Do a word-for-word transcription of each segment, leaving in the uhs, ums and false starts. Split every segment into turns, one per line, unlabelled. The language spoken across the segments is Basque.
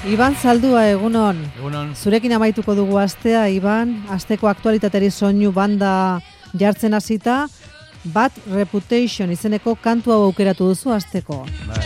Iban Zaldua, egunon.
Egunon.
Zurekin amaituko dugu astea, Iban. Asteko aktualitateri soinu banda jartzen hasita, Bad Reputation izeneko kantu hau aukeratu duzu asteko.
Bai.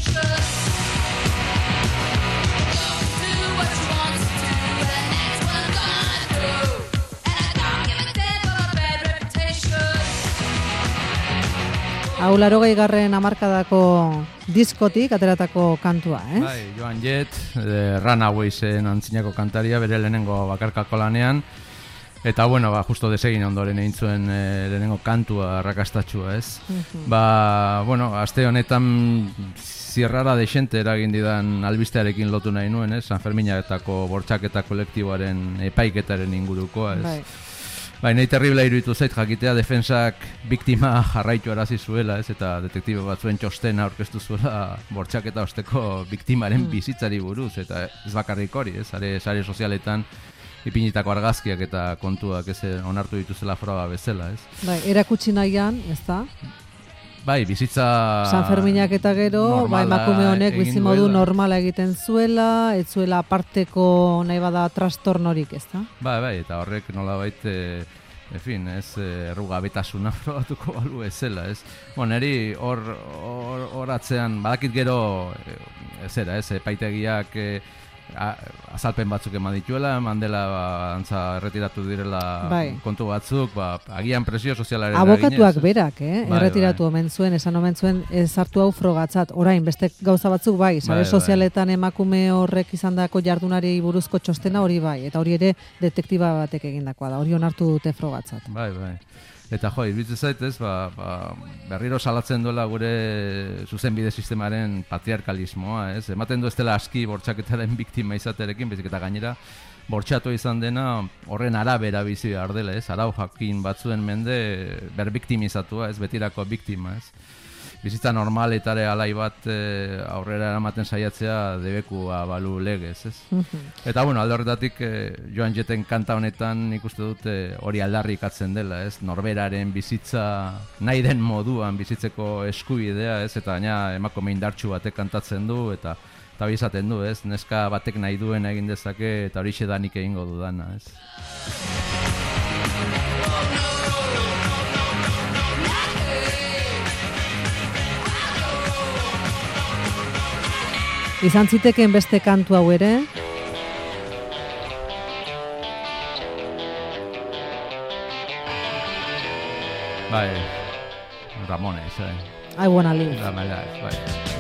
Hau larogei garren hamarkadako diskotik ateratako kantua, ez?
Bai, Joan Jett, eh, Runawaysen antzinako kantaria, bere lehenengo bakarkako lanean. Eta, bueno, ba, justo desegin ondoren egin zuen e, lehenengo kantua arrakastatxua, ez? Uh-huh. Ba, bueno, aste honetan zirrara desente eragin didan albistearekin lotu nahi nuen, ez? San Ferminatako bortxaketa kolektiboaren epaiketaren ingurukoa, ez? Bai. Bai, nahi terribla iruditu zait jakitea defensak biktima jarraitu arazi zuela, ez? Eta detektibe batzuen txostena aurkeztu zuela bortxaketa osteko biktimaren bizitzari buruz, eta ez bakarrik hori, ez? Sare, sare sozialetan ipinitako argazkiak eta kontuak ez onartu dituzela froga bezala, ez?
Bai, erakutsi nahian, ez da?
Bai, bizitza
San Ferminak eta gero, bai, emakume honek bizimodu normala egiten zuela, ez zuela aparteko nahi bada trastornorik, ez da?
Bai, bai, eta horrek nolabait, e, en fin, ez, errugabetasuna frogatuko balu ezela, ez? Bon, eri hor, hor, hor atzean, badakit gero, ez era, ez, epaitegiak, e, azalpen batzuk eman dituela, Mandela ba, antza erretiratu direla bai. Kontu batzuk, ba, agian presio sozialaren
abokatuak berak, eh? Bai, erretiratu bai. Omen zuen, esan omen zuen ez hartu hau frogatzat. Orain, beste gauza batzuk bai, sare bai, sozialetan bai. Emakume horrek izandako jardunari buruzko txostena hori bai, eta hori ere detektiba batek egindakoa da, hori onartu dute frogatzat.
Bai, bai. Eta jo, iruditzen zaitez, ba, ba, berriro salatzen duela gure zuzenbide sistemaren patriarkalismoa, ez? Ematen du ez dela aski bortxaketaren biktima izaterekin, bezik eta gainera bortxatu izan dena horren arabera bizi behar dela, ez? Arau jakin batzuen mende berbiktimizatuta, ez? Betirako biktima, ez? Bizitza normaletare alai bat e, aurrera eramaten saiatzea debekua balu legez, ez? Eta, bueno, alde horretatik e, Joan Jetten kanta honetan ikuste dute hori aldarrikatzen dela, ez? Norberaren bizitza nahi den moduan bizitzeko eskubidea, ez? Eta gaina emakume indartsu batek kantatzen du, eta eta bizaten du, ez? Neska batek nahi duen egin dezake, eta horixe da nik egingo dudana, ez?
Izan zitekeen beste kantu hau ere.
Bai, Ramones, eh?
I wanna live.
La maldad, bai.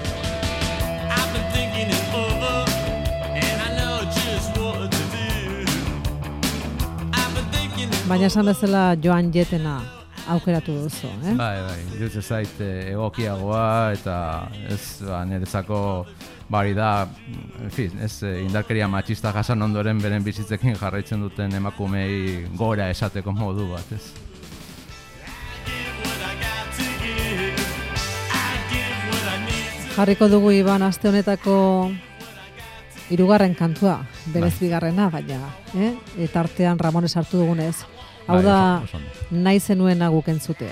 Baina esan bezala Joan Jettena aukeratu duzu, eh?
Bai, bai, iruditzen zait egokiagoa eta ez ba, niretzako bari da, en fin, ez indarkeria matxista jasan ondoren beren bizitzekin jarraitzen duten emakumei gora esateko modu bat, ez?
Jarriko dugu Iban aste honetako hirugarren kantua, berez bigarrena, baina, eh? Eta artean Ramones hartu dugunez. Hau da, nahi zenuen aguk entzutea.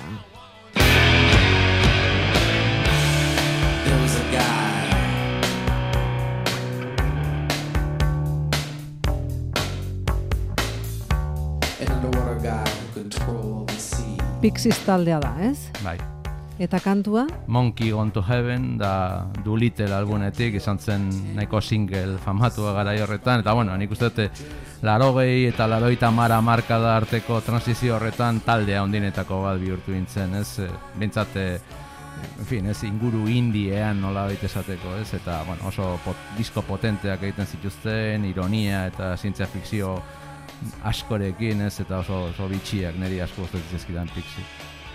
Pixies taldea da, ez?
Bai.
Eta kantua?
Monkey Gone to Heaven, da Doolittle albunetik, izan zen nahiko single famatua garai horretan, eta bueno, nik uste dute larogei eta laroita mara markada arteko transizio horretan taldea ondinetako bat bihurtu nintzen, ez? Bintzat, en fin, ez inguru indiean nola baita esateko, ez? Eta, bueno, oso pot, disko potenteak egiten zituzten, ironia eta zientzia fikzio askorekin, ez? Eta oso, oso bitxiak, niri asko gustatzen zaizkidan Pixie.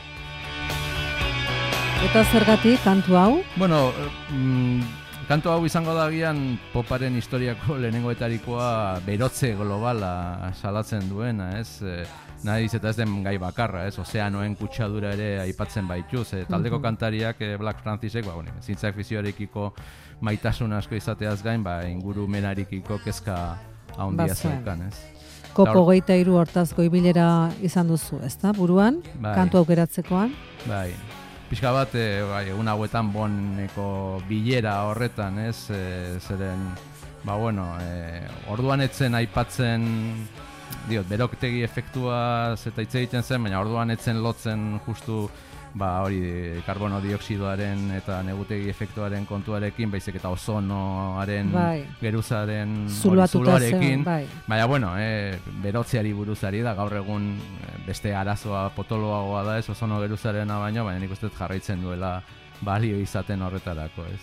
Eta zergatik kantu hau?
Bueno, mm, kantu hau izango da agian poparen historiako lehenengoetarikoa berotze globala salatzen duena, ez? E, nahiz eta ez den gai bakarra, ez? Ozeanoen kutsadura ere aipatzen baituz, e, taldeko kantariak e, Black Francisek, ba, bueno, zintzak fizioarekiko maitasun asko izateaz gain, ba, ingurumenarikiko kezka handia zeukan, ez?
Kopo geita hiru hortaz goibilera izan duzu, ezta? Buruan, bai. Kantu aukeratzekoan?
Bai. Pixka bat, e, bai, egun hauetan boneko bilera horretan, ez, e, zeren ba, bueno, e, orduan etzen aipatzen, diot, beroktegi efektua zeta hitz egiten zen, baina orduan etzen lotzen justu, ba, hori, karbono dioksidoaren eta negutegi efektuaren kontuarekin, baizik eta ozonoaren,
bai.
geruzaren
zuloarekin, bai.
Baina, bueno, e, berotzeari buruzari da, gaur egun beste arazoa potoloagoa da ez, ozono geruzarena baino, baina nik uste jarraitzen duela balio izaten horretarako, ez.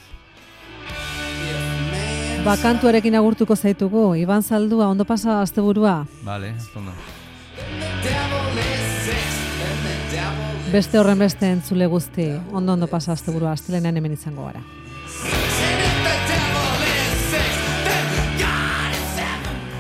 Ba, kantuarekin agurtuko zaitugu, Iban Zaldua, ondo pasa asteburua?
Vale, ondo.
Beste horren beste entzule guzti, ondo ondo pasa asteburua, astelehenean hemen izango gara.